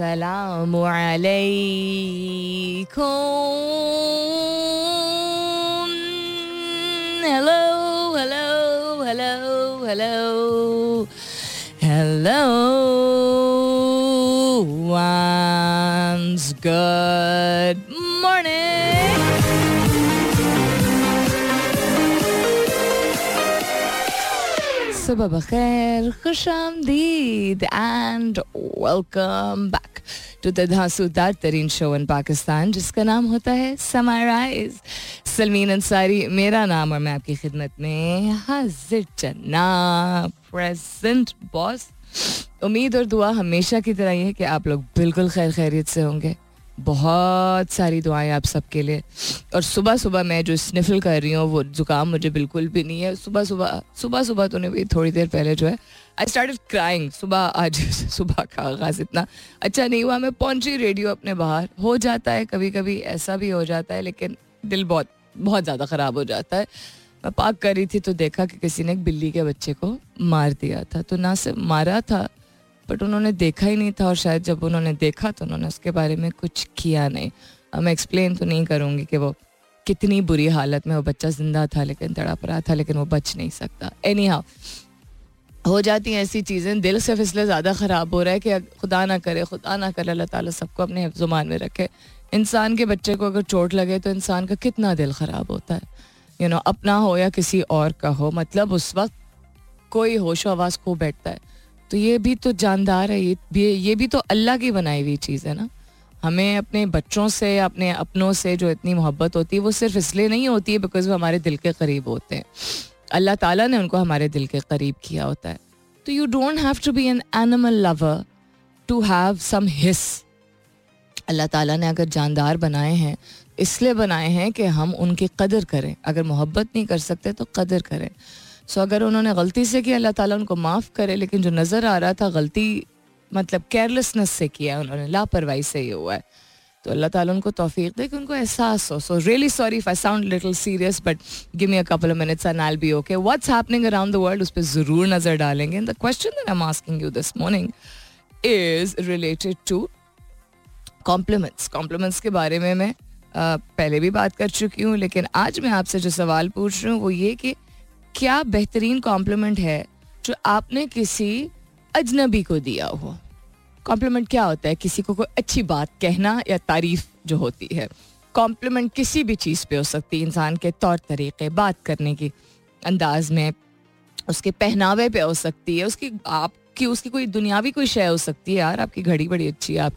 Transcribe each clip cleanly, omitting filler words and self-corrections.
अस्सलामु अलैकुम. Hello, hello, hello, hello, hello. Once good morning. सुबह बखैर, खुशामदीद and welcome back to the धांसूदार तरीन show in Pakistan जिसका नाम होता है समाराइज. सलमीन अंसारी मेरा नाम और मैं आपकी खिदमत में हाजिर जनाब. Present boss. उम्मीद और दुआ हमेशा की तरह ही है कि आप लोग बिल्कुल खैर खैरियत से होंगे. बहुत सारी दुआएं आप सबके लिए. और सुबह सुबह मैं जो स्निफल कर रही हूँ वो जुकाम मुझे बिल्कुल भी नहीं है. सुबह तो नहीं, थोड़ी देर पहले जो है आई स्टार्टेड क्राइंग. आज सुबह का आगाज़ इतना अच्छा नहीं हुआ. मैं पहुंची रेडियो अपने बाहर. हो जाता है कभी कभी, ऐसा भी हो जाता है, लेकिन दिल बहुत बहुत ज़्यादा ख़राब हो जाता है. मैं पार्क कर रही थी तो देखा कि किसी ने एक बिल्ली के बच्चे को मार दिया था. तो ना सिर्फ मारा था बट उन्होंने देखा ही नहीं था, और शायद जब उन्होंने देखा तो उन्होंने उसके बारे में कुछ किया नहीं. अब मैं एक्सप्लेन तो नहीं करूँगी कि वो कितनी बुरी हालत में वो बच्चा जिंदा था लेकिन तड़प रहा था, लेकिन वो बच नहीं सकता. एनी हाउ, हो जाती हैं ऐसी चीज़ें. दिल सिर्फ इसलिए ज़्यादा ख़राब हो रहा है कि खुदा ना करे अल्लाह ताला सबको अपने हिफ्ज़-ओ-मान में रखे. इंसान के बच्चे को अगर चोट लगे तो इंसान का कितना दिल ख़राब होता है. अपना हो या किसी और का हो, मतलब उस वक्त कोई होश आवाज़ खो बैठता है. तो ये भी तो जानदार है, ये भी तो अल्लाह की बनाई हुई चीज़ है ना. हमें अपने बच्चों से, अपने अपनों से जो इतनी मोहब्बत होती है वो सिर्फ इसलिए नहीं होती है बिकॉज वो हमारे दिल के करीब होते हैं. अल्लाह ताला ने उनको हमारे दिल के करीब किया होता है. तो you don't have to be an animal lover to have some his. अल्लाह ताला ने अगर जानदार बनाए हैं इसलिए बनाए हैं कि हम उनकी कदर करें. अगर मोहब्बत नहीं कर सकते तो कदर करें. सो अगर उन्होंने गलती से किया, अल्लाह ताला उनको माफ़ करे, लेकिन जो नज़र आ रहा था गलती मतलब केयरलेसनेस से किया है उन्होंने, लापरवाही से ही हुआ है. तो अल्लाह ताला उनको तौफीक दे कि उनको एहसास हो. So really sorry if I sound little serious but give me a couple of minutes and I will be okay. What's happening around the world उस पर ज़रूर नज़र डालेंगे. And the question that I am asking you this morning is related to compliments. Compliments के बारे में मैं पहले भी बात कर चुकी हूँ, लेकिन आज मैं आपसे जो सवाल पूछ रही हूँ वो ये कि क्या बेहतरीन कॉम्प्लीमेंट है जो आपने किसी अजनबी को दिया हो. कॉम्प्लीमेंट क्या होता है? किसी को कोई अच्छी बात कहना या तारीफ जो होती है. कॉम्प्लीमेंट किसी भी चीज़ पे हो सकती है, इंसान के तौर तरीके, बात करने की अंदाज में, उसके पहनावे पे हो सकती है, उसकी कोई दुनियावी कोई शय हो सकती है. यार आपकी घड़ी बड़ी अच्छी है,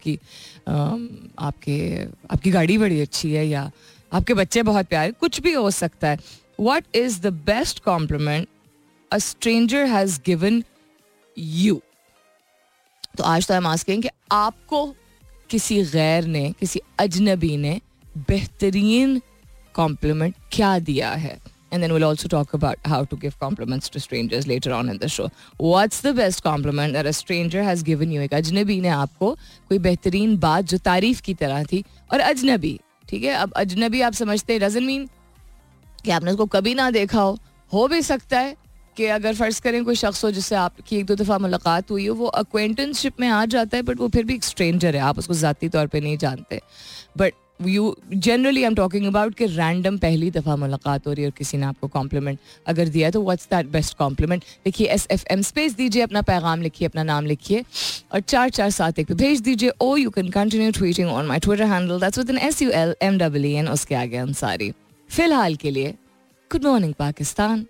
आपकी गाड़ी बड़ी अच्छी है, या आपके बच्चे बहुत प्यारे, कुछ भी हो सकता है. What is the best compliment a stranger has given you? तो आज तो हम आस्किंग कि आपको किसी गैर ने, किसी अजनबी ने बेहतरीन कॉम्प्लीमेंट क्या दिया है. And then we'll also talk about how to give compliments to strangers later on in the show. What's the best compliment that a stranger has given you? एक अजनबी ने आपको कोई बेहतरीन बात जो तारीफ की तरह थी. और अजनबी, ठीक है, अब अजनबी आप समझते हैं doesn't mean कि आपने उसको कभी ना देखा हो भी सकता है कि अगर फ़र्ज़ करें कोई शख्स हो जिससे आपकी एक दो दफ़ा मुलाकात हुई हो, वो अक्वेंटेंसशिप में आ जाता है बट वो फिर भी एक स्ट्रेंजर है, आप उसको ज़ाती तौर पे नहीं जानते. But you generally I am talking about कि रैंडम पहली दफ़ा मुलाकात हो रही है और किसी ने आपको कॉम्प्लीमेंट अगर दिया है तो व्हाट्स दैट बेस्ट कॉम्प्लीमेंट. देखिए SFM स्पेस दीजिए, अपना पैगाम लिखिए, अपना नाम लिखिए और 4471 पे भेज दीजिए. Oh you can continue tweeting on my Twitter handle, that's with an SULMEEN, उसके आगे अंसारी. फिलहाल के लिए good morning Pakistan.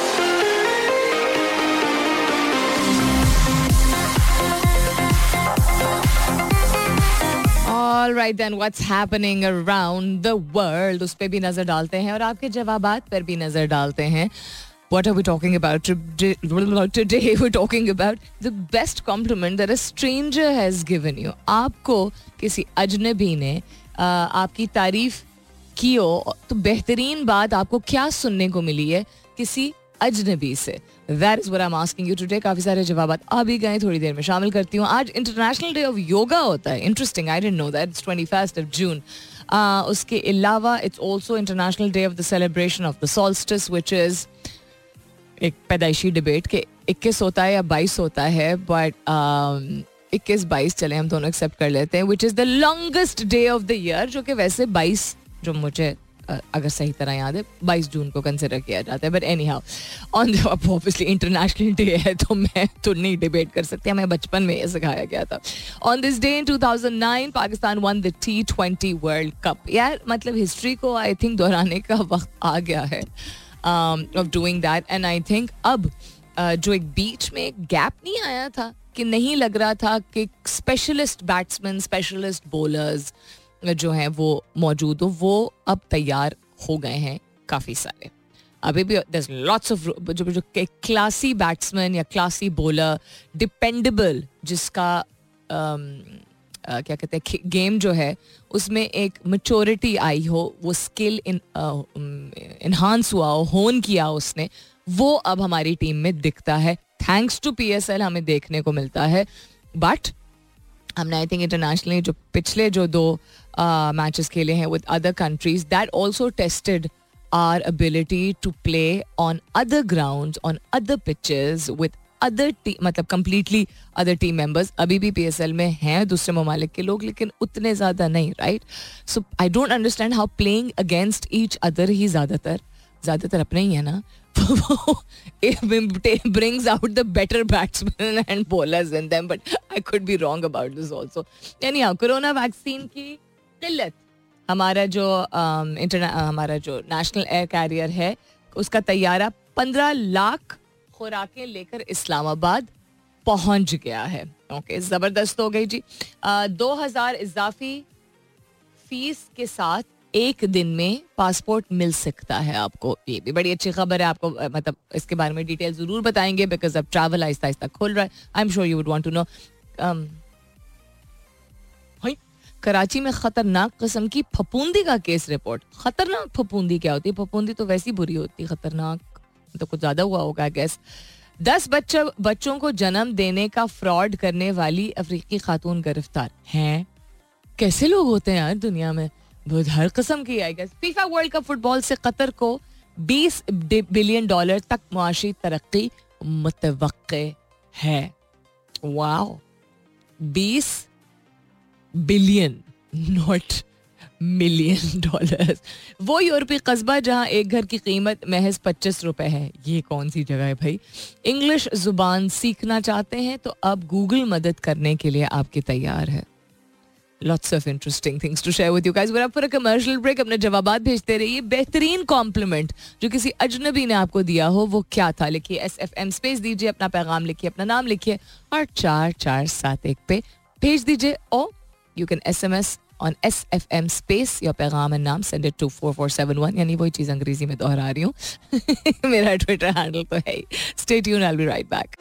All right then, what's happening around the world? उस पे भी नजर डालते हैं और आपके जवाबात पर भी नजर डालते हैं. What are we talking about today? We're talking about the best compliment that a stranger has given you. आपको किसी अजनबी ने आपकी तारीफ की हो तो बेहतरीन बात आपको क्या सुनने को मिली है किसी अजनबी से. That is what I'm asking you today. काफ़ी सारे जवाबात आ भी गए, थोड़ी देर में शामिल करती हूँ. आज इंटरनेशनल डे ऑफ योगा होता है. Interesting, I didn't know that. It's 21st of June. उसके अलावा it's also international day of the celebration of the solstice, which is एक पैदाइशी डिबेट के 21 होता है या 22 होता है, बट 21-22 चले हम दोनों एक्सेप्ट कर लेते हैं, which is the longest day of the year, जो कि वैसे 22, जो मुझे अगर सही तरह याद है 22 जून को कंसिडर किया जाता है. But anyhow, on obviously international day है तो मैं तो नहीं डिबेट कर सकती, हमें बचपन में ये सिखाया गया था. On this day in 2009 Pakistan won the T20 world cup. यार मतलब हिस्ट्री को आई थिंक दोहराने का वक्त आ गया है of doing that. And I think अब जो एक बीच में एक गैप नहीं आया था कि नहीं लग रहा था कि स्पेशलिस्ट बैट्समैन, स्पेशलिस्ट बॉलर्स जो हैं वो मौजूद हो, वो अब तैयार हो गए हैं काफ़ी सारे. अभी भी there's lots of जो क्लासी बैट्समैन या क्लासी बॉलर, डिपेंडेबल, जिसका क्या कहते हैं गेम जो है उसमें एक मैच्योरिटी आई हो, वो स्किल इन्हांस हुआ हो, होन किया उसने, वो अब हमारी टीम में दिखता है. थैंक्स टू PSL हमें देखने को मिलता है. बट हमने आई थिंक इंटरनेशनली जो पिछले जो 2 मैचेस खेले हैं with other countries, that also tested our ability to play on other grounds, on other pitches with other मतलब कंप्लीटली अदर टीम मेंबर्स. अभी भी PSL में हैं दूसरे ममालिक के लोग, लेकिन उतने ज़्यादा नहीं, right? So I don't understand how playing against each other ही ज़्यादातर अपने ही है ना, it brings out the better batsmen and bowlers in them, but I could be wrong about this also. Anyhow, corona vaccine की किल्लत, हमारा जो national air career है उसका तैयारा 15 लाख खुराकें लेकर इस्लामाबाद पहुंच गया है. ओके, ज़बरदस्त हो गई जी. 2000 इजाफी फीस के साथ एक दिन में पासपोर्ट मिल सकता है आपको. ये भी बड़ी अच्छी खबर है. आपको मतलब इसके बारे में डिटेल जरूर बताएंगे, बिकॉज अब ट्रैवल आहिस्ता आहिस्ता खुल रहा है. I am sure you would want to know. Karachi में खतरनाक किस्म की फफूंदी का केस रिपोर्ट. खतरनाक फफूंदी क्या होती है? फफूंदी तो वैसी बुरी होती है, खतरनाक तो कुछ ज्यादा हुआ होगा गैस. 10 बच्चों को जन्म देने का फ्रॉड करने वाली अफ्रीकी खातून गिरफ्तार हैं. कैसे लोग होते हैं यार दुनिया में, बहुत हर किस्म की. I guess FIFA World Cup football से कतर को $20 बिलियन तक मुआशी तरक्की मुतवक्के है. Wow, 20 billion, not million dollars. वो यूरोपीय कस्बा जहां एक घर की कीमत महज 25 रुपए है. ये कौन सी जगह है भाई? इंग्लिश जुबान सीखना चाहते हैं तो अब गूगल मदद करने के लिए आपके तैयार है. Lots of interesting things to share with you guys. We're up for a commercial break. अपने जवाबात भेजते रहिए. बेहतरीन कॉम्प्लीमेंट जो किसी अजनबी ने आपको दिया हो वो क्या था? लिखिए SFM स्पेस दीजिए, अपना पैगाम लिखिए, अपना नाम लिखिए और 4471 पे भेज दीजिए. और you can SMS on SFM space your पैगाम and नाम, send it to 4471. यानी वही चीज़ अंग्रेजी में दोहरा रही हूँ. मेरा ट्विटर हैंडल तो है. Stay tuned, I'll be right back.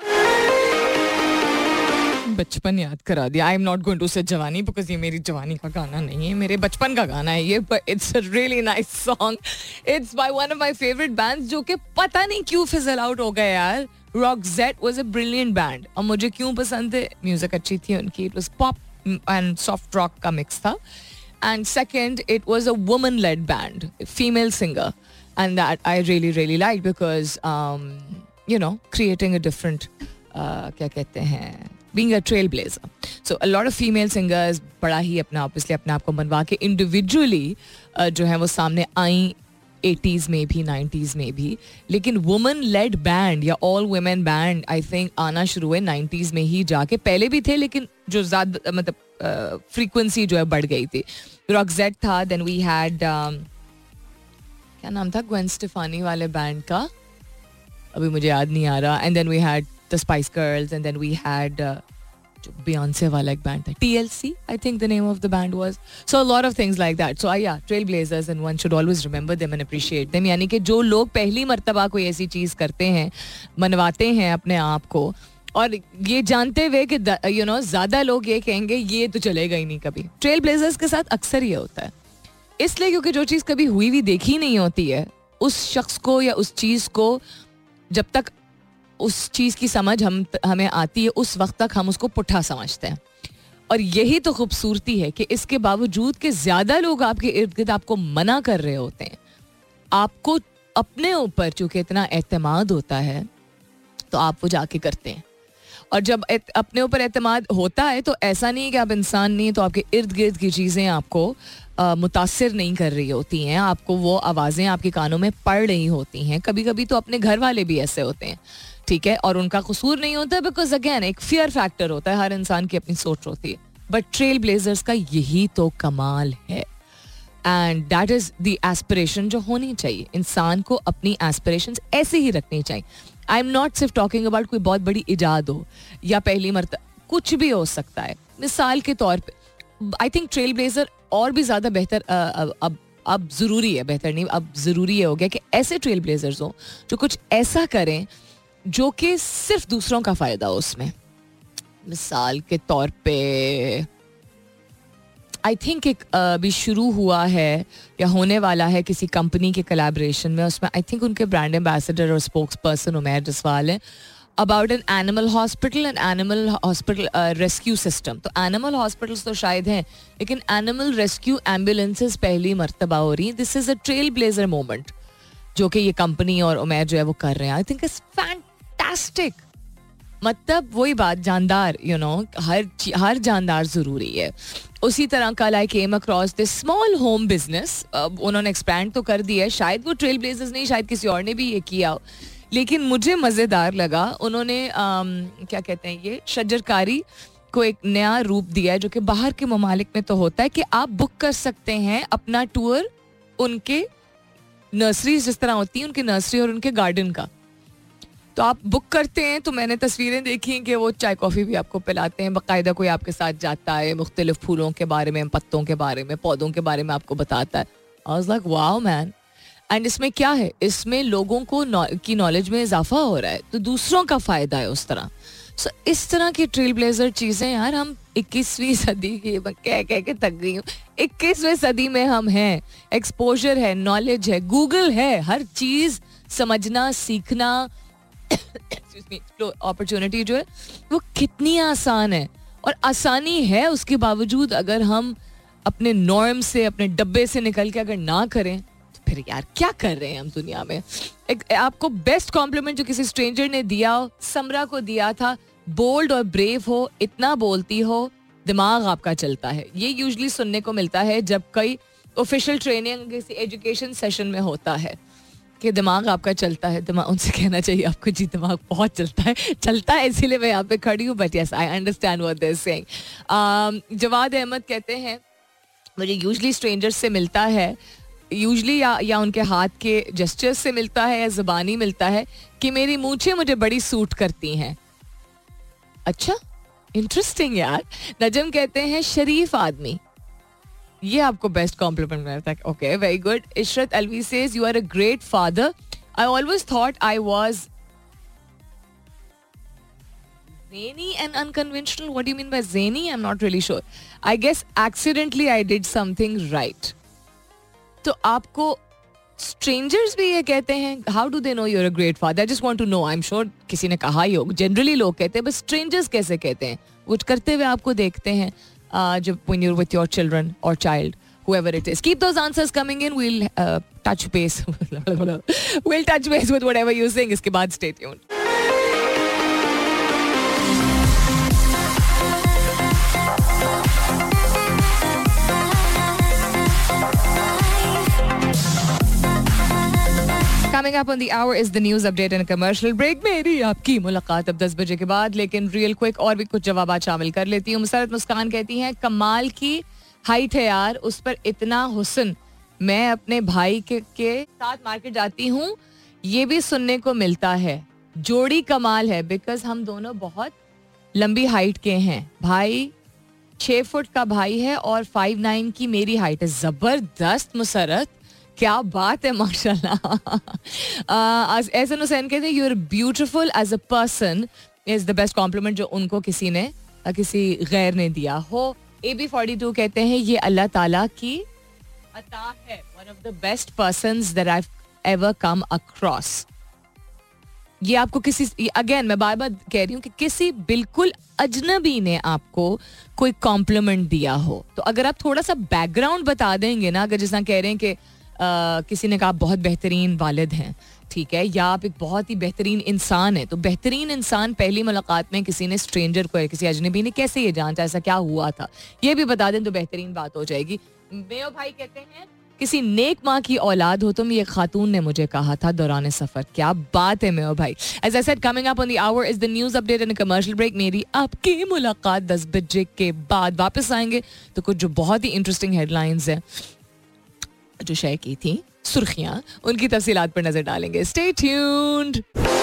बचपन याद करा दिया. I am not going to say जवानी, बिकॉज ये मेरी जवानी का गाना नहीं है, मेरे बचपन का गाना है ये. But it's a really nice song. It's by one of my favourite bands जो कि पता नहीं क्यों फिजल आउट हो गए यार. Rockjet was a brilliant band. और मुझे क्यों पसंद है? म्यूजिक अच्छी थी उनकी. It was pop and soft rock का मिक्स था. And second, it was a woman led band, female singer, and that I really really like because you know creating a different क्या कहते हैं, being a trailblazer. So a lot of female singers बड़ा ही अपना obviously अपने आप को मनवा के individually जो है वो सामने आई 80s में भी 90s में भी. लेकिन woman led band या all women band I think आना शुरू हुए 90s में ही जाके. पहले भी थे लेकिन जो ज़्यादा मतलब frequency जो है बढ़ गई थी. Roxette था, then we had क्या नाम था Gwen Stefani वाले बैंड का, अभी मुझे याद नहीं आ रहा. And then we had the Spice Girls, and then we had Beyonce वाला एक band था, TLC I think the name of the band was. So a lot of things like that. So yeah, trailblazers, and one should always remember them and appreciate them. यानी कि जो लोग पहली मर्तबा कोई ऐसी चीज़ करते हैं, मनवाते हैं अपने आप को, और ये जानते हुए कि यू नो ज़्यादा लोग ये कहेंगे ये तो चलेगा ही नहीं कभी. ट्रेलब्लेजर्स के साथ अक्सर ये होता है, इसलिए क्योंकि जो चीज़ कभी हुई भी देखी नहीं होती है, उस शख्स को या उस चीज़ को जब तक उस चीज़ की समझ हमें आती है उस वक्त तक हम उसको पुट्ठा समझते हैं. और यही तो खूबसूरती है कि इसके बावजूद कि ज़्यादा लोग आपके इर्द गिर्द आपको मना कर रहे होते हैं, आपको अपने ऊपर चूँकि इतना एतमाद होता है तो आप वो जाके करते हैं. और जब अपने ऊपर एतमाद होता है तो ऐसा नहीं है कि आप इंसान नहीं है तो आपके इर्द गिर्द की चीज़ें आपको मुतासिर नहीं कर रही होती हैं, आपको वो आवाज़ें आपके कानों में पड़ रही होती हैं. कभी कभी तो अपने घर वाले भी ऐसे होते हैं, ठीक है, और उनका कसूर नहीं होता, बिकॉज अगेन एक फियर फैक्टर होता है, हर इंसान की अपनी सोच होती है. बट ट्रेल ब्लेजर्स का यही तो कमाल है, and that is the aspiration जो होनी चाहिए. इंसान को अपनी एस्पिरेशंस ऐसे ही रखनी चाहिए. आई एम नॉट सिर्फ टॉकिंग अबाउट कोई बहुत बड़ी इजाद हो या पहली मर्तबा, कुछ भी हो सकता है. मिसाल के तौर पे आई थिंक ट्रेल ब्लेजर और भी ज़्यादा बेहतर अब ज़रूरी है, बेहतर नहीं, अब ज़रूरी हो गया कि ऐसे ट्रेल ब्लेजर्स हों जो कुछ ऐसा करें जो कि सिर्फ दूसरों का फ़ायदा हो उसमें. मिसाल के तौर पे आई थिंक एक अभी शुरू हुआ है या होने वाला है किसी कंपनी के कोलैबोरेशन में, उसमें आई थिंक उनके ब्रांड एम्बेसडर और स्पोक्स पर्सन उमैर जसवाल है, about an animal hospital and animal hospital rescue system. तो एनिमल हॉस्पिटल्स तो शायद हैं, लेकिन एनिमल रेस्क्यू एम्बुलेंसेज पहली मर्तबा हो रही. This is a trailblazer moment जो कि ये कंपनी और उमैर जो है वो कर रहे हैं. I think it's fantastic. मतलब वही बात, जानदार, यू नो, हर जानदार ज़रूरी है. उसी तरह कल I came across this small home business. उन्होंने एक्सपैंड तो कर दिया है, शायद वो ट्रेल ब्लेजर्स नहीं, शायद किसी और ने भी ये किया, लेकिन मुझे मज़ेदार लगा. उन्होंने क्या कहते हैं, ये शजरकारी को एक नया रूप दिया है जो कि बाहर के ममालिक में तो होता है कि आप बुक कर सकते हैं अपना टूर उनके नर्सरी जिस तरह होती हैं, उनकी नर्सरी और उनके गार्डन का. तो आप बुक करते हैं, तो मैंने तस्वीरें देखी कि वो चाय कॉफ़ी भी आपको पिलाते हैं, बाकायदा कोई आपके साथ जाता है, मुख्तलिफ फूलों के बारे में, पत्तों के बारे में, पौधों के बारे में आपको बताता है. I was like wow man. And इसमें क्या है, इसमें लोगों को की नॉलेज में इजाफा हो रहा है, तो दूसरों का फ़ायदा है उस तरह. सो इस तरह की ट्रेल ब्लेजर चीज़ें यार, हम 21वीं सदी की कह के थक गई हूँ. 21वीं सदी में हम हैं, एक्सपोजर है, नॉलेज है, गूगल है, हर चीज़ समझना सीखना अपॉर्चुनिटी जो है वो कितनी आसान है. और आसानी है उसके बावजूद अगर हम अपने नॉर्म से, अपने डब्बे से निकल के अगर ना करें तो फिर यार क्या कर रहे हैं हम दुनिया में. आपको बेस्ट कॉम्प्लीमेंट जो किसी स्ट्रेंजर ने दिया हो, समरा को दिया था, बोल्ड और ब्रेव हो, इतना बोलती हो, दिमाग आपका चलता है. ये यूजुअली सुनने को मिलता है जब कोई ऑफिशियल ट्रेनिंग किसी एजुकेशन सेशन में होता है कि दिमाग आपका चलता है. दिमाग, उनसे कहना चाहिए आपको जी दिमाग बहुत चलता है इसीलिए मैं यहाँ पे खड़ी हूँ. But yes, I understand what they are saying. Jawad Ahmad कहते हैं मुझे यूजुअली स्ट्रेंजर्स से मिलता है, यूजुअली या उनके हाथ के जेस्चर्स से मिलता है या ज़बानी मिलता है कि मेरी मूंछें मुझे बड़ी सूट करती हैं. अच्छा, इंटरेस्टिंग यार. नजम कहते हैं शरीफ आदमी, ये आपको बेस्ट कॉम्प्लीमेंट मिलता है. Okay, very good. Ishrat Alvi says you are a great father. I always thought I was zany and unconventional. What do you mean by zany? I'm not really sure. I guess accidentally I did something right. तो आपको strangers भी ये कहते हैं. How do they know you're a great father? I just want to know. I'm sure किसी ने कहा ही हो. Generally लोग कहते हैं, but strangers कैसे कहते हैं? वो करते हुए आपको देखते हैं जब when you're with your children or child, whoever it is. Keep those answers coming in. We'll touch base. We'll touch base with whatever you're saying. इसके बाद stay tuned. Coming up on the hour is the news update and a commercial break. मेरी आपकी मुलाकात अब 10 बजे के बाद, लेकिन रियल क्विक और भी कुछ जवाब शामिल कर लेती हूँ. मुसरत मुस्कान कहती हैं कमाल की हाइट है यार, उस पर इतना हुस्न. मैं अपने भाई के साथ मार्केट जाती हूँ, ये भी सुनने को मिलता है. जोड़ी कमाल है, बिकॉज हम दोनों बहुत लंबी हाइट के हैं. भाई 6 फुट का भाई है और 5'9" की मेरी हाइट है. जबरदस्त मुसरत, क्या बात है, माशाल्लाह. एहसन हुसैन कहते हैं you are beautiful as a person is the best compliment जो उनको किसी गैर ने दिया हो. AB42 कहते हैं ये अल्लाह ताला की अता है, one of the best persons that I have ever come across. ये आपको किसी, अगेन मैं बार बार कह रही हूँ कि किसी बिल्कुल अजनबी ने आपको कोई कॉम्प्लीमेंट दिया हो, तो अगर आप थोड़ा सा बैकग्राउंड बता देंगे ना, अगर जिस तरह कह रहे हैं कि किसी ने कहा आप बहुत बेहतरीन वालिद हैं, ठीक है, या आप एक बहुत ही बेहतरीन इंसान है, तो बेहतरीन इंसान पहली मुलाकात में किसी ने स्ट्रेंजर को, किसी अजनबी ने कैसे ये जानता, ऐसा क्या हुआ था, ये भी बता दें तो बेहतरीन बात हो जाएगी. मेयो भाई कहते हैं किसी नेक माँ की औलाद हो तुम, ये खातून ने मुझे कहा था दौरान सफर. क्या बात है मेयो भाई. As I said, coming up on the hour is the news update and commercial break. मेरी आपकी मुलाकात 10 बजे के बाद. वापस आएंगे तो कुछ जो बहुत ही इंटरेस्टिंग हेडलाइंस हैं जो शेयर की थी, सुर्खियां, उनकी तफसीलात पर नजर डालेंगे. Stay tuned.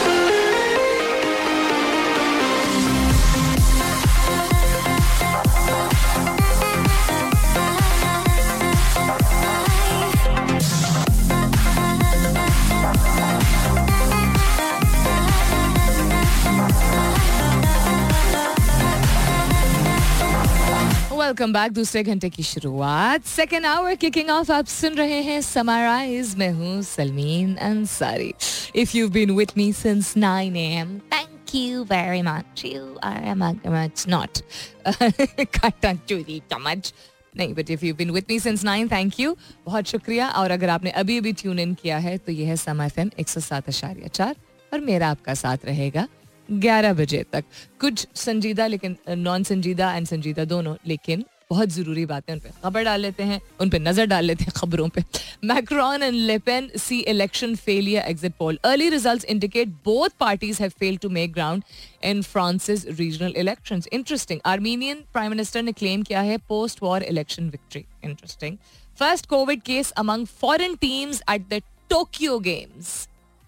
Welcome back. दूसरे घंटे की शुरुआत, सेकेंड आवर किकिंग ऑफ. आप सुन रहे हैं समराइज. मैं हूँ Salmeen Ansari. If you been with me since 9 AM, thank you very much. You are much not काटा चूरी चम्मच नहीं, but if you been with me since 9, thank you, बहुत शुक्रिया. और अगर आपने अभी अभी ट्यून इन किया है तो यह है सम FM 107.4 और मेरा आपका साथ रहेगा 11 बजे तक. कुछ संजीदा लेकिन नॉन संजीदा एंड संजीदा दोनों, लेकिन बहुत ज़रूरी बातें उन पे खबर डाल लेते हैं, उन पे नज़र डाल लेते हैं खबरों पे. Macron and Le Pen see election failure exit poll. Early results indicate both parties have failed to make ground in France's regional elections. Interesting. Armenian prime minister ने क्लेम किया है post war election victory. Interesting. First Covid case among foreign teams at the Tokyo games.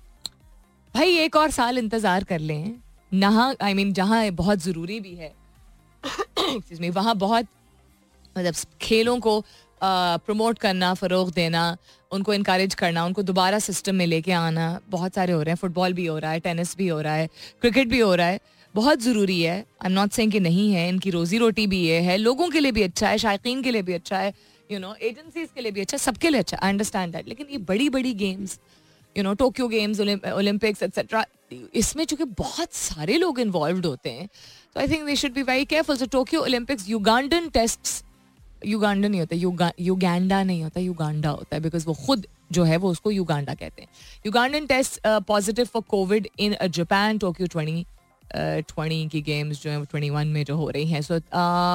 भाई एक और साल इंतजार कर लें. जहाँ बहुत ज़रूरी भी है वहाँ बहुत, मतलब खेलों को प्रमोट करना, फ़रोग देना, उनको इनकरेज करना, उनको दोबारा सिस्टम में लेके आना बहुत सारे हो रहे हैं. फुटबॉल भी हो रहा है, टेनिस भी हो रहा है, क्रिकेट भी हो रहा है. बहुत ज़रूरी है. आई एम नॉट सेइंग कि नहीं है. इनकी रोज़ी रोटी भी ये है, लोगों के लिए भी अच्छा है, शायकीन के लिए भी अच्छा है, एजेंसीज के लिए भी अच्छा, सबके लिए अच्छा. I understand that. लेकिन ये बड़ी बड़ी games, Tokyo games, Olympics etcetera, इसमें चूंकि बहुत सारे लोग इन्वॉल्व होते हैं, तो I think they should be very careful. So Tokyo Olympics, Ugandan tests, Uganda नहीं होता, युगांडा नहीं होता, युगांडा होता है, बिकॉज वो खुद जो है वो उसको युगांडा कहते हैं. Ugandan test positive for Covid in Japan. Tokyo 2020 की गेम्स जो है 21 में जो हो रही हैं. सो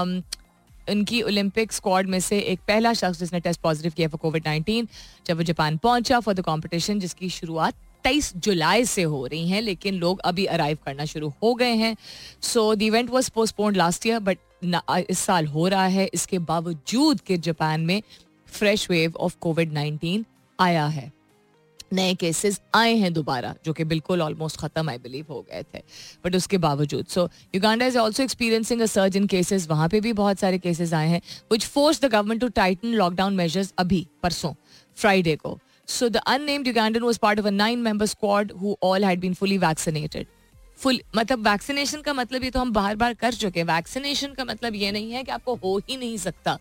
उनकी ओलंपिक स्क्वाड में से एक पहला शख्स जिसने टेस्ट पॉजिटिव किया फॉर कोविड-19 जब वो जापान पहुंचा फॉर द कॉम्पिटिशन, जिसकी शुरुआत 23 जुलाई से हो रही हैं, लेकिन लोग अभी अराइव करना शुरू हो गए हैं. So the event was postponed last year, but इस साल हो रहा है, इसके बावजूद कि जापान में फ्रेश वेव ऑफ कोविड-19 आया है. नए केसेस आए हैं दोबारा, जो कि बिल्कुल ऑलमोस्ट खत्म आई बिलीव हो गए थे, बट उसके बावजूद. So Uganda is also experiencing a surge in cases. वहाँ पे भी बहुत सारे केसेस आए हैं, which force the government to tighten lockdown measures अभी परसों फ्राइडे को. So the unnamed Ugandan was part of a 9-member squad who all had been fully vaccinated. Full मतलब वैक्सीनेशन का मतलब, ये तो हम बार बार कर चुके हैं, वैक्सीनेशन का मतलब ये नहीं है कि आपको हो ही नहीं सकता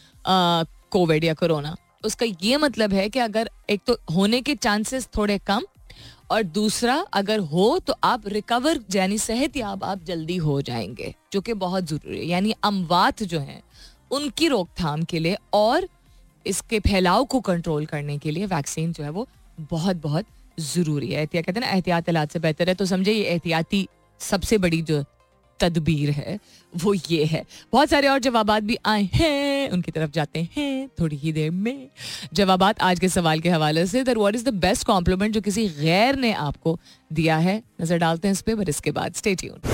कोविड या कोरोना. उसका ये मतलब है कि अगर एक तो होने के चांसेस थोड़े कम, और दूसरा अगर हो तो आप रिकवर यानी सेहतयाब आप जल्दी हो जाएंगे, जो कि बहुत ज़रूरी है. यानी अमवात जो हैं उनकी रोकथाम के लिए और इसके फैलाव को कंट्रोल करने के लिए वैक्सीन जो है वो बहुत बहुत ज़रूरी है. कहते हैं ना एहतियात इलाज से बेहतर है, तो समझे ये एहतियाती सबसे बड़ी जो तदबीर है वो ये है. बहुत सारे और जवाबात भी आए हैं, उनकी तरफ जाते हैं थोड़ी ही देर में. जवाबात आज के सवाल के हवाले से, that what is the best compliment जो किसी गैर ने आपको दिया है. नजर डालते हैं इस पे, बट इसके बाद stay tuned.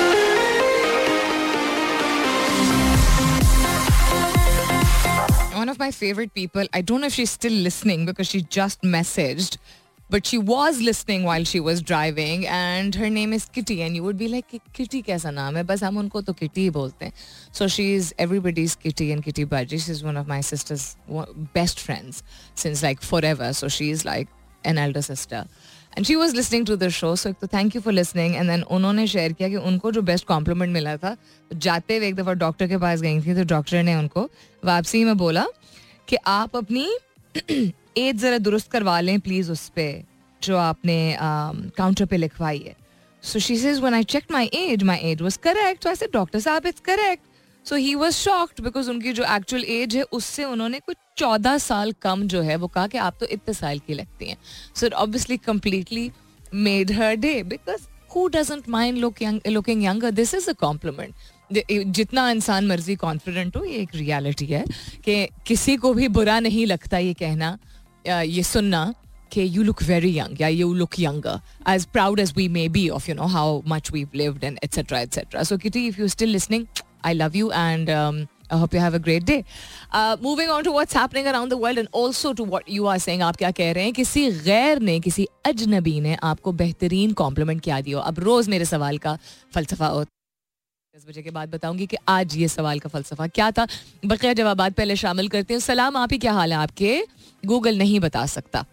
One of my favorite people, I don't know if she's still listening because she just messaged, but she was listening while she was driving, and her name is Kitty, and you would be like, Kitty कैसा नाम है, बस हम उनको तो Kitty ही बोलते हैं. So she is everybody's Kitty and Kitty Baji. She's one of my sister's best friends since like forever. So she is like an elder sister. And she was listening to the show, so thank you for listening. And then उन्होंने share किया कि उनको जो best compliment मिला था, जाते हुए एक दफ़ा डॉक्टर के पास गई थी, तो डॉक्टर ने उनको वापसी में बोला कि आप अपनी एज ज़रा दुरुस्त करवा लें प्लीज़, उस पर जो आपने काउंटर पे लिखवाई है. So she says when I checked my age was correct. So I said doctor साहब it's correct. So he was shocked because उनकी जो एक्चुअल एज है उससे उन्होंने कुछ 14 साल कम जो है वो कहा कि आप तो इतने साल की लगती हैं. So it obviously completely made her day because who doesn't mind looking younger. This is a compliment. जितना इंसान मर्जी कॉन्फिडेंट हो, ये एक रियलिटी है कि किसी को भी बुरा नहीं लगता ये कहना, ये सुनना कि you look very young, yeah, you look younger, as proud as we may be of, you know, how much we've lived and etc. etc. So Kitty, if you're still listening, I love you and I hope you have a great day. Moving on to what's happening around the world and also to what you are saying. आप क्या कह रहे हैं? किसी गैर ने, किसी अजनबी ने आपको बेहतरीन कॉम्प्लीमेंट क्या दिया? अब रोज मेरे सवाल का फलसफा होता है. 10 बजे के बाद बताऊंगी कि आज ये सवाल का फलसफा क्या था. बकिया जवाबात पहले शामिल करते हैं. सलाम, आप ही क्या हाल है आपके? गूगल नहीं बता सकता.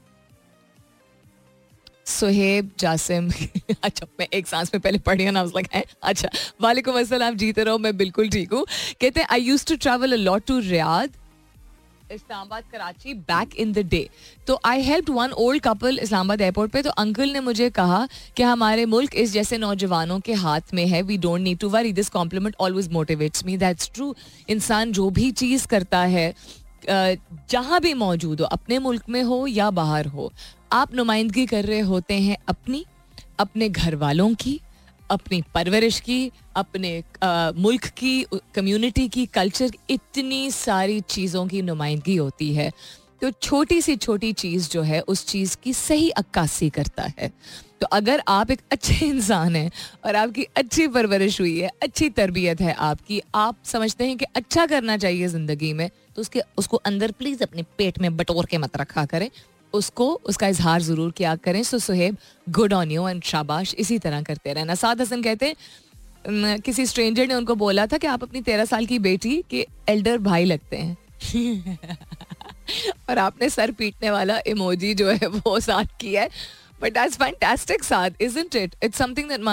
सुहेब जासिम अच्छा, मैं एक सांस में पहले पढ़ी ना, अच्छा, वालेकुम अस्सलाम, जीते रहो, मैं बिल्कुल ठीक हूँ. कहते हैं I used to travel a lot to Riyadh, Islamabad, Karachi back in the day. तो I helped one old couple Islamabad airport पे. तो अंकल ने मुझे कहा कि हमारे मुल्क इस जैसे नौजवानों के हाथ में है, we don't need to worry. This compliment always motivates me. That's true. इंसान जो भी चीज़ करता है, जहाँ भी मौजूद हो, अपने मुल्क में हो या बाहर हो, आप नुमाइंदगी कर रहे होते हैं अपनी, अपने घर वालों की, अपनी परवरिश की, अपने मुल्क की, कम्युनिटी की, कल्चर, इतनी सारी चीज़ों की नुमाइंदगी होती है. तो छोटी सी छोटी चीज़ जो है उस चीज़ की सही अक्कासी करता है. तो अगर आप एक अच्छे इंसान हैं और आपकी अच्छी परवरिश हुई है, अच्छी तरबियत है आपकी, आप समझते हैं कि अच्छा करना चाहिए ज़िंदगी में, तो उसको अंदर प्लीज़ अपने पेट में बटोर के मत रखा करें, उसको उसका इजहार ज़रूर किया करें. सो Suhaib, good on you and शाबाश, इसी तरह करते रहना. साद हसन कहते हैं किसी स्ट्रेंजर ने उनको बोला था कि आप अपनी 13 साल की बेटी के एल्डर भाई लगते हैं और आपने सर पीटने वाला इमोजी जो है वो साथ किया है. But that's fantastic Saad, isn't it? It's something that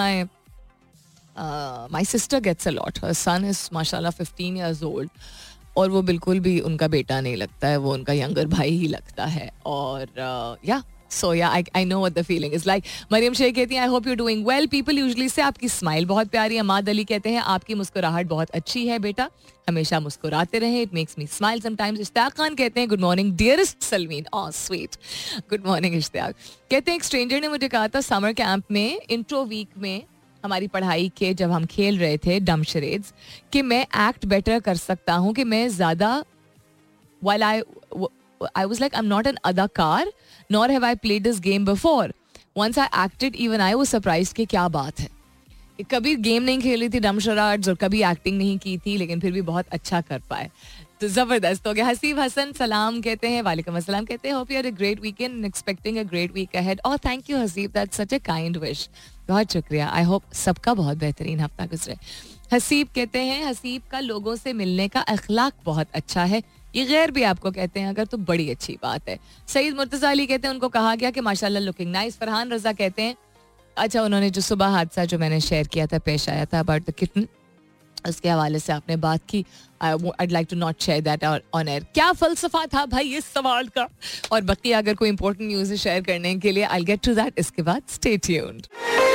my sister gets a lot. Her son is माशाल्लाह 15 years old और वो बिल्कुल भी उनका बेटा नहीं लगता है, वो उनका यंगर भाई ही लगता है. और या सो या I know what the feeling is like. Mariam Sheikh कहती हैं I hope you doing well. People usually say आपकी स्माइल बहुत प्यारी है. अमाद अली कहते हैं आपकी मुस्कुराहट बहुत अच्छी है बेटा, हमेशा मुस्कुराते रहें, it makes me smile sometimes. Ishtiaq Khan कहते हैं good morning dearest Salmeen. Oh sweet, good morning Ishtiaq. कहते हैं एक स्ट्रेंजर ने मुझे कहा था समर कैंप में, इंट्रो वीक में, हमारी पढ़ाई के जब हम खेल रहे थे डम शरेड्स, कि मैं एक्ट बेटर कर सकता हूँ, कि मैं ज़्यादा while I was like I'm not an adakar nor have I played this game before. Once I acted, even I was surprised कि क्या बात है. कभी गेम नहीं खेली थी डम शराड्स और कभी एक्टिंग नहीं की थी, लेकिन फिर भी बहुत अच्छा कर पाए. तो ज़बरदस्त हो गया. हसीब हसन सलाम कहते हैं, वालेकुम अस्सलाम कहते हैं hope you had a great weekend and expecting a great week ahead. Oh thank you Haseeb, that's such a kind wish. बहुत शुक्रिया. आई होप सबका बहुत बेहतरीन हफ्ता गुजरे. हसीब कहते हैं हसीब का लोगों से मिलने का अखलाक बहुत अच्छा है. ये गैर भी आपको कहते हैं अगर, तो बड़ी अच्छी बात है. सईद मुर्तज़ा अली कहते हैं उनको कहा गया कि माशाल्लाह लुकिंग नाइस. फरहान रजा कहते हैं अच्छा, उन्होंने जो सुबह हादसा जो मैंने शेयर किया था, पेश आया था अबाउट द किटन, उसके हवाले से आपने बात की. I'd like to not share that on air. क्या फलसफा था भाई इस सवाल का? और बाकी अगर कोई इंपॉर्टेंट न्यूज़ शेयर करने के लिए I'll get to that इसके बाद. Stay tuned.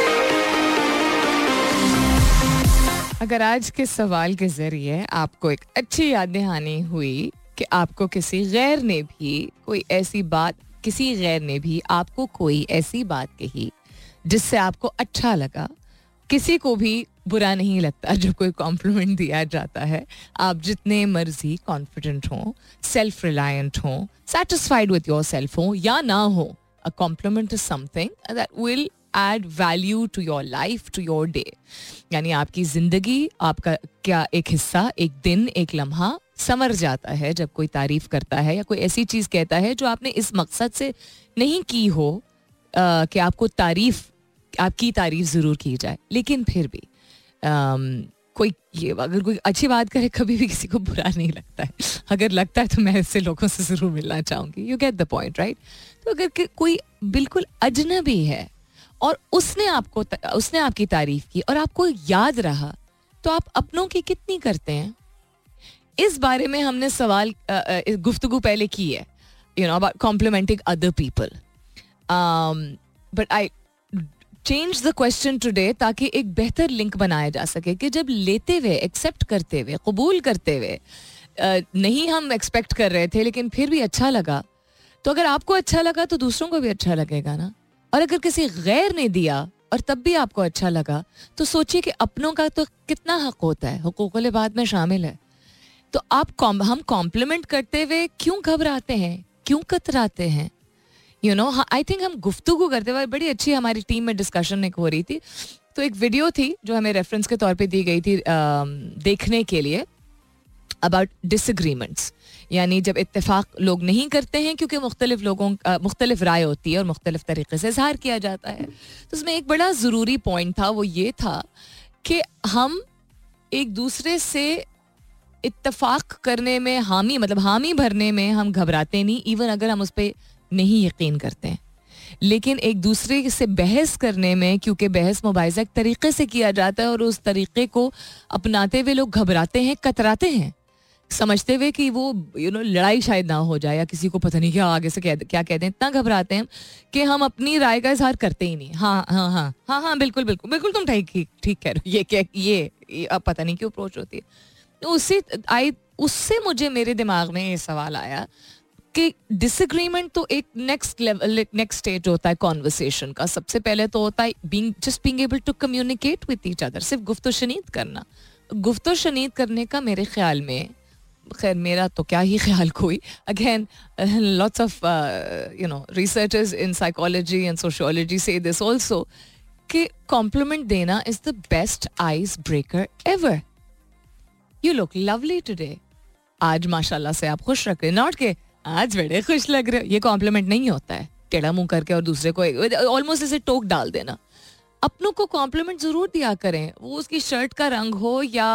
अगर आज के सवाल के जरिए आपको एक अच्छी याद दहानी हुई कि आपको किसी गैर ने भी आपको कोई ऐसी बात कही जिससे आपको अच्छा लगा. किसी को भी बुरा नहीं लगता जब कोई कॉम्प्लीमेंट दिया जाता है. आप जितने मर्जी कॉन्फिडेंट हों, सेल्फ रिलायंट हों, सेटिस्फाइड विद योर सेल्फ हों या ना हो, a compliment is something that will add value to your life, to your day. यानी आपकी जिंदगी, आपका क्या एक हिस्सा, एक दिन, एक लम्हा समर जाता है जब कोई तारीफ करता है या कोई ऐसी चीज़ कहता है जो आपने इस मकसद से नहीं की हो कि आपकी तारीफ ज़रूर की जाए, लेकिन फिर भी अगर कोई अच्छी बात करे, कभी भी किसी को बुरा नहीं लगता है. अगर लगता है तो मैं ऐसे लोगों से ज़रूर मिलना चाहूँगी. You get the point right. तो अगर कोई बिल्कुल अजनबी है और उसने आपकी तारीफ की और आपको याद रहा, तो आप अपनों की कितनी करते हैं? इस बारे में हमने गुफ्तगू पहले की है, you know, about complimenting other people. But I change the question today ताकि एक बेहतर लिंक बनाया जा सके कि जब लेते हुए, एक्सेप्ट करते हुए, कबूल करते हुए, नहीं हम एक्सपेक्ट कर रहे थे लेकिन फिर भी अच्छा लगा, तो अगर आपको अच्छा लगा तो दूसरों को भी अच्छा लगेगा ना. और अगर किसी गैर ने दिया और तब भी आपको अच्छा लगा, तो सोचिए कि अपनों का तो कितना हक होता है, हुकूकुल इबाद में शामिल है. तो हम कॉम्प्लीमेंट करते हुए क्यों घबराते हैं, क्यों कतराते हैं? यू नो, आई थिंक हम गुफ्तगू करते हुए, बड़ी अच्छी हमारी टीम में डिस्कशन एक हो रही थी, तो एक वीडियो थी जो हमें रेफरेंस के तौर पे दी गई थी देखने के लिए, अबाउट डिसएग्रीमेंट्स, यानी जब इत्तेफाक लोग नहीं करते हैं क्योंकि मुख्तलिफ राय होती है और मुख्तलिफ तरीके से इजहार किया जाता है. तो उसमें एक बड़ा ज़रूरी पॉइंट था, वो ये था कि हम एक दूसरे से इत्तेफाक करने में हामी भरने में हम घबराते नहीं, इवन अगर हम उस पर नहीं यकीन करते हैं. लेकिन एक दूसरे से बहस करने में, क्योंकि बहस मुबाहिज़ा एक तरीके से किया जाता है और उस तरीके को अपनाते हुए लोग घबराते हैं, कतराते हैं, समझते हुए कि वो लड़ाई शायद ना हो जाए या किसी को पता नहीं क्या आगे से क्या कहते हैं. इतना घबराते हैं कि हम अपनी राय का इजहार करते ही नहीं. हाँ हाँ हाँ हाँ हाँ बिल्कुल बिल्कुल बिल्कुल तुम ठीक कह रहे हो, ये अब पता नहीं क्यों अप्रोच होती है. तो उससे मुझे मेरे दिमाग में ये सवाल आया कि डिसएग्रीमेंट तो एक नेक्स्ट स्टेज होता है कॉन्वर्सेशन का. सबसे पहले तो होता है being able to communicate with each other, सिर्फ गुफ्तशनीद करना. गुफ्तशनीद करने का मेरे ख्याल में, खैर मेरा तो क्या ही ख्याल कोई, again lots of researchers in psychology and sociology say this also, कि कॉम्प्लीमेंट देना is the best ice breaker ever. You look lovely today, आज माशाल्लाह से आप खुश रख रहे, नॉट के आज बड़े खुश लग रहे हो. ये कॉम्प्लीमेंट नहीं होता है टेढ़ा मुंह करके और दूसरे को ऑलमोस्ट ऐसे टोक डाल देना. अपनों को कॉम्प्लीमेंट जरूर दिया करें, वो उसकी शर्ट का रंग हो या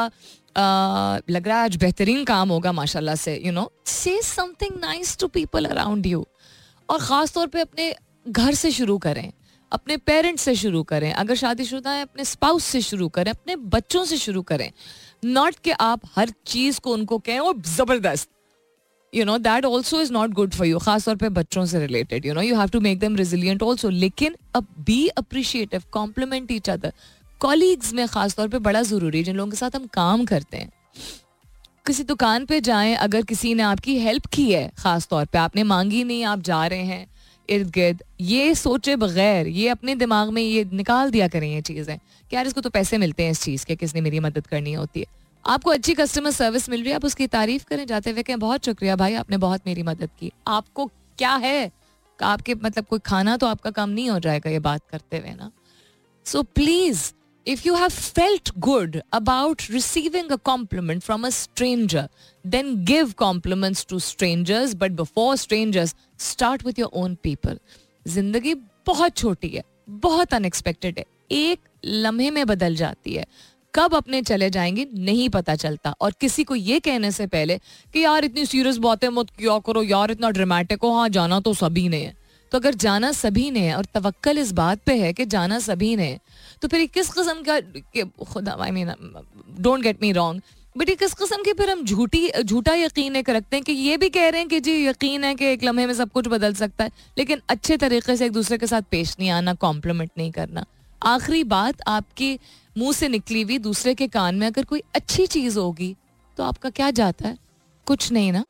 लग रहा है आज बेहतरीन काम होगा माशाल्लाह से, say something nice to people around you. और ख़ास तौर पे अपने घर से शुरू करें, अपने पेरेंट्स से शुरू करें, अगर शादीशुदा है अपने स्पाउस से शुरू करें, अपने बच्चों से शुरू करें. नॉट कि आप हर चीज़ को उनको कहें और ज़बरदस्त, that also is not good for you, खास तौर पे बच्चों से related. You have to make them resilient also. लेकिन अब be appreciative, compliment each other. Colleagues में खास तौर पे बड़ा ज़रूरी है, जिन लोगों के साथ हम काम करते हैं. किसी दुकान पे जाएं, अगर किसी ने आपकी हेल्प की है, खास तौर पे आपने मांगी नहीं, आप जा रहे हैं इर्द गिर्द, ये सोचे बगैर, ये अपने दिमाग में ये निकाल दिया करें ये चीज़ें कि यार इसको तो पैसे मिलते हैं इस चीज़ के, किसने मेरी मदद करनी होती है. आपको अच्छी कस्टमर सर्विस मिल रही है, आप उसकी तारीफ करें जाते हुए, कहें बहुत शुक्रिया भाई, आपने बहुत मेरी मदद की. आपको क्या है, आपके कोई खाना तो आपका कम नहीं हो जाएगा ये बात करते हुए ना. So please, if you have felt good about receiving a compliment from a stranger, then give compliments to strangers, but before strangers, start with your own people. जिंदगी बहुत छोटी है, बहुत अनएक्सपेक्टेड है, एक लम्हे में बदल जाती है. कब अपने चले जाएंगे नहीं पता चलता. और किसी को ये कहने से पहले कि यार इतनी सीरियस बातें मत किया करो, यार इतना ड्रामेटिक हो, हाँ जाना तो सभी ने है. तो अगर जाना सभी ने है और तवक्कल इस बात पे है कि जाना सभी ने, तो फिर किस किस्म का, खुदा, I mean don't get me wrong, but किस किस्म के फिर हम झूठा यकीन एक रखते हैं कि ये भी कह रहे हैं कि जी यकीन है कि एक लम्हे में सब कुछ बदल सकता है, लेकिन अच्छे तरीके से एक दूसरे के साथ पेश नहीं आना, कॉम्प्लीमेंट नहीं करना. आखिरी बात आपके मुंह से निकली हुई दूसरे के कान में अगर कोई अच्छी चीज होगी तो आपका क्या जाता है, कुछ नहीं ना.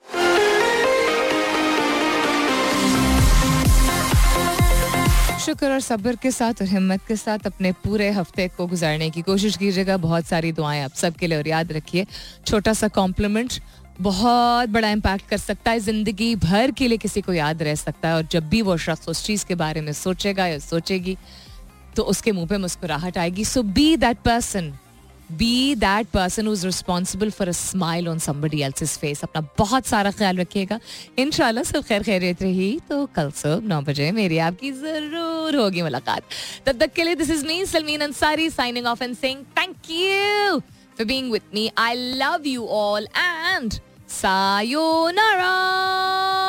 शुक्र और सब्र के साथ और हिम्मत के साथ अपने पूरे हफ्ते को गुजारने की कोशिश कीजिएगा. बहुत सारी दुआएं आप सबके लिए. और याद रखिए, छोटा सा कॉम्प्लीमेंट बहुत बड़ा इम्पैक्ट कर सकता है, जिंदगी भर के लिए किसी को याद रह सकता है. और जब भी वो शख्स उस चीज़ के बारे में सोचेगा या सोचेगी तो उसके मुंह पे मुस्कुराहट आएगी. So be that person who is responsible for a smile on somebody else's face. अपना बहुत सारा ख्याल रखिएगा. इंशाल्लाह सब खैर खैरियत रही तो कल सुबह 9 बजे मेरी आपकी जरूर होगी मुलाकात. तब तक के लिए this is me Salmeen Ansari signing off and saying thank you for being with me. I love you all and sayonara.